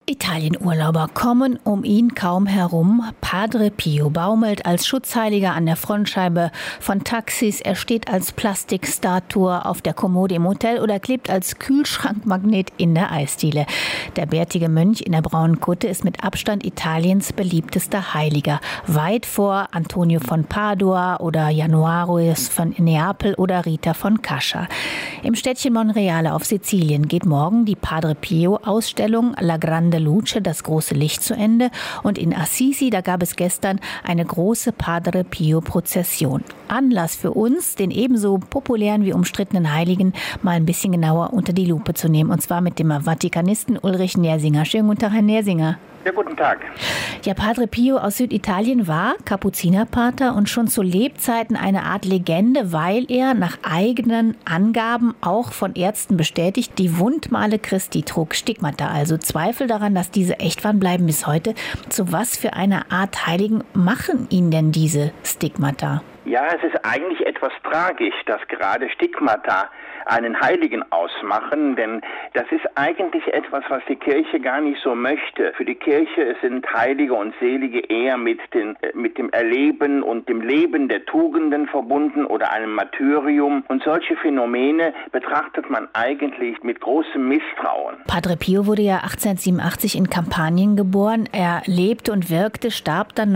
Italienurlauber kommen um ihn kaum herum. Padre Pio baumelt als Schutzheiliger an der Frontscheibe von Taxis. Er steht als Plastikstatue auf der Kommode im Hotel oder klebt als Kühlschrankmagnet in der Eisdiele. Der bärtige Mönch in der braunen Kutte ist mit Abstand Italiens beliebtester Heiliger. Weit vor Antonio von Padua oder Januarius von Neapel oder Rita von Cascia. Im Städtchen Monreale auf Sizilien geht morgen die Padre Pio-Ausstellung La Grande Luce, das große Licht, zu Ende. Und in Assisi, da gab es gestern eine große Padre Pio-Prozession. Anlass für uns, den ebenso populären wie umstrittenen Heiligen mal ein bisschen genauer unter die Lupe zu nehmen. Und zwar mit dem Vatikanisten Ulrich Nersinger. Schönen guten Tag, Herr Nersinger. Ja, guten Tag. Ja, Padre Pio aus Süditalien war Kapuzinerpater und schon zu Lebzeiten eine Art Legende, weil er nach eigenen Angaben auch von Ärzten bestätigt die Wundmale Christi trug, Stigmata. Also Zweifel daran, dass diese echt waren, bleiben bis heute. Zu was für einer Art Heiligen machen ihn denn diese Stigmata? Ja, es ist eigentlich etwas tragisch, dass gerade Stigmata einen Heiligen ausmachen, denn das ist eigentlich etwas, was die Kirche gar nicht so möchte. Für die Kirche sind Heilige und Selige eher mit dem Erleben und dem Leben der Tugenden verbunden oder einem Martyrium. Und solche Phänomene betrachtet man eigentlich mit großem Misstrauen. Padre Pio wurde ja 1887 in Kampanien geboren. Er lebte und wirkte, starb dann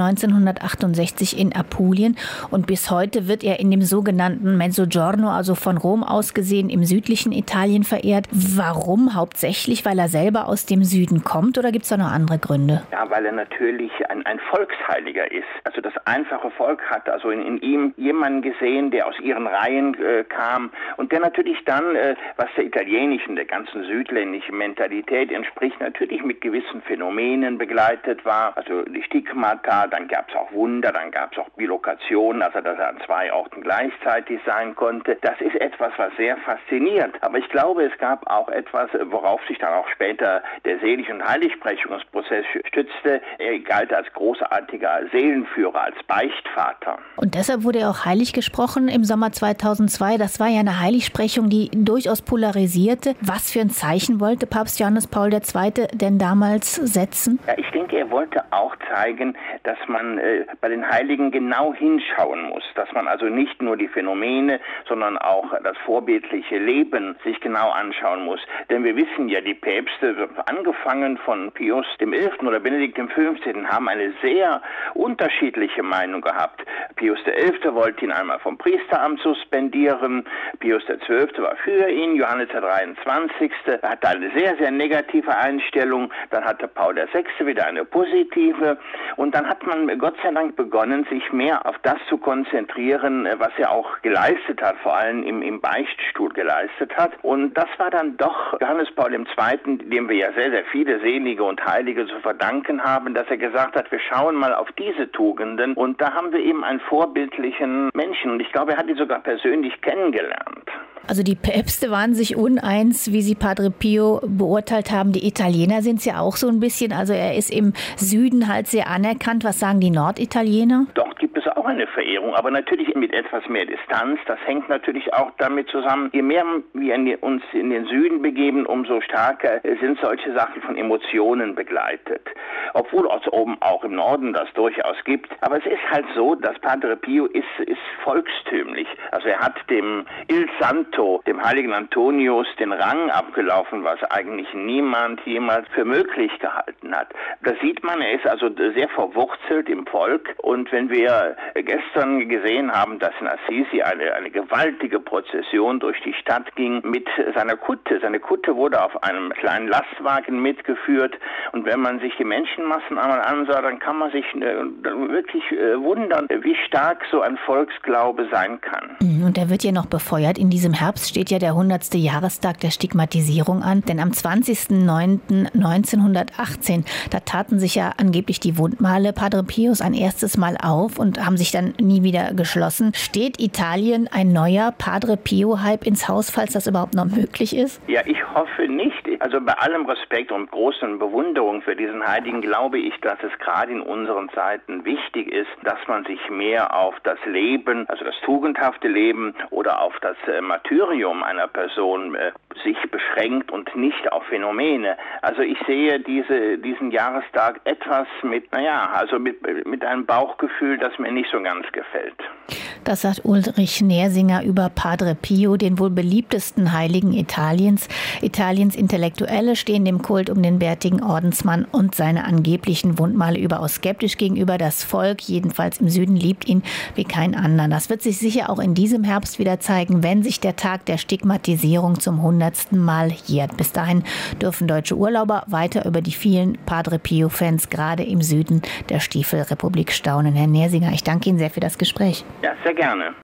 1968 in Apulien und bis heute wird er in dem sogenannten Mezzogiorno, also von Rom aus gesehen, im südlichen Italien verehrt. Warum? Hauptsächlich, weil er selber aus dem Süden kommt oder gibt es da noch andere Gründe? Ja, weil er natürlich ein Volksheiliger ist. Also das einfache Volk hat also in ihm jemanden gesehen, der aus ihren Reihen kam und der natürlich dann, was der italienischen, der ganzen südländischen Mentalität entspricht, natürlich mit gewissen Phänomenen begleitet war. Also die Stigmata, dann gab es auch Wunder, dann gab es auch Bilokationen, also dass er an zwei Orten gleichzeitig sein konnte. Das ist etwas, was sehr fasziniert. Aber ich glaube, es gab auch etwas, worauf sich dann auch später der Selig- und Heiligsprechungsprozess stützte. Er galt als großartiger Seelenführer, als Beichtvater. Und deshalb wurde er auch heilig gesprochen im Sommer 2002. Das war ja eine Heiligsprechung, die durchaus polarisierte. Was für ein Zeichen wollte Papst Johannes Paul II. Denn damals setzen? Ja, ich denke, er wollte auch zeigen, dass man bei den Heiligen genau hinschauen muss. Dass man also nicht nur die Phänomene, sondern auch das vorbildliche Leben sich genau anschauen muss. Denn wir wissen ja, die Päpste, angefangen von Pius XI. Oder Benedikt XV., haben eine sehr unterschiedliche Meinung gehabt. Pius XI. Wollte ihn einmal vom Priesteramt suspendieren, Pius XII. War für ihn, Johannes der 23. hatte eine sehr, sehr negative Einstellung, dann hatte Paul VI. Wieder eine positive und dann hat man Gott sei Dank begonnen, sich mehr auf das zu konzentrieren, was er auch geleistet hat, vor allem im Beichtstuhl geleistet hat. Und das war dann doch Johannes Paul II., dem wir ja sehr, sehr viele Selige und Heilige zu verdanken haben, dass er gesagt hat, wir schauen mal auf diese Tugenden und da haben wir eben einen vorbildlichen Menschen und ich glaube, er hat ihn sogar persönlich kennengelernt. Also die Päpste waren sich uneins, wie sie Padre Pio beurteilt haben. Die Italiener sind es ja auch so ein bisschen. Also er ist im Süden halt sehr anerkannt. Was sagen die Norditaliener? Dort gibt es auch eine Verehrung, aber natürlich mit etwas mehr Distanz. Das hängt natürlich auch damit zusammen, je mehr wir uns in den Süden begeben, umso stärker sind solche Sachen von Emotionen begleitet. Obwohl es oben auch im Norden das durchaus gibt. Aber es ist halt so, dass Padre Pio ist volkstümlich. Also er hat dem Il Santo, dem heiligen Antonius, den Rang abgelaufen, was eigentlich niemand jemals für möglich gehalten hat. Da sieht man, er ist also sehr verwurzelt im Volk. Und wenn wir gestern gesehen haben, dass in Assisi eine gewaltige Prozession durch die Stadt ging mit seiner Kutte. Seine Kutte wurde auf einem kleinen Lastwagen mitgeführt. Und wenn man sich die Menschenmassen einmal ansah, dann kann man sich wirklich wundern, wie stark so ein Volksglaube sein kann. Und er wird ja noch befeuert. In diesem Herbst steht ja der 100. Jahrestag der Stigmatisierung an. Denn am 20.09.1918, da taten sich ja angeblich die Wundmale Padre Pius ein erstes Mal auf und haben sich dann nie wieder geschlossen. Steht Italien ein neuer Padre Pio-Hype ins Haus, falls das überhaupt noch möglich ist? Ja, ich hoffe nicht. Also bei allem Respekt und großen Bewunderung für diesen Heiligen glaube ich, dass es gerade in unseren Zeiten wichtig ist, dass man sich mehr auf das Leben, also das tugendhafte Leben oder auf das Martyrium einer Person sich beschränkt und nicht auf Phänomene. Also ich sehe diesen Jahrestag etwas mit einem Bauchgefühl, das mir nicht so ganz gefällt. Das sagt Ulrich Nersinger über Padre Pio, den wohl beliebtesten Heiligen Italiens. Italiens Intellektuelle stehen dem Kult um den bärtigen Ordensmann und seine angeblichen Wundmale überaus skeptisch gegenüber. Das Volk, jedenfalls im Süden, liebt ihn wie kein anderer. Das wird sich sicher auch in diesem Herbst wieder zeigen, wenn sich der Tag der Stigmatisierung zum 100. Mal jährt. Bis dahin dürfen deutsche Urlauber weiter über die vielen Padre Pio-Fans gerade im Süden der Stiefelrepublik staunen. Herr Nersinger, ich danke Ihnen sehr für das Gespräch. Ja, sehr gerne.